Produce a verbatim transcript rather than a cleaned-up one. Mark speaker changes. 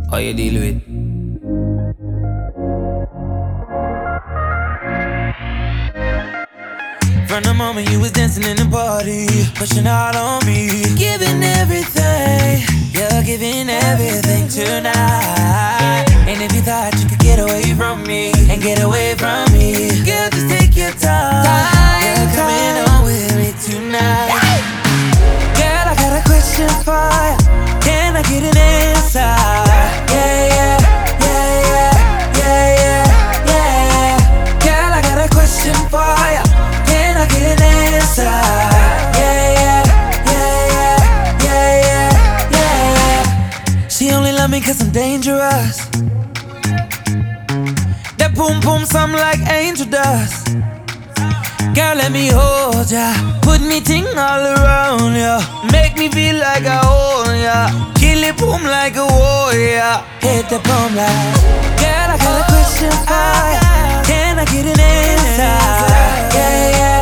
Speaker 1: How you deal with? From the moment you was dancing in the party, pushing out on me, giving everything, you're giving everything tonight. And if you thought you could get away from me and get away from me, girl, just take your time. You're coming on with me tonight. Girl, I got a question for you. Can I get an answer? Yeah, yeah, yeah, yeah, yeah, yeah, yeah. Girl, I got a question for you. Can I get an answer? Yeah, yeah, yeah, yeah, yeah, yeah, yeah. She only love me cause I'm dangerous. That boom boom sound like angel dust. Girl, let me hold ya, put me ting all around ya, make me feel like I own ya, kill it boom like a warrior, hit the boom like. Girl, I got a question for ya. Can I get an answer? Yeah, yeah.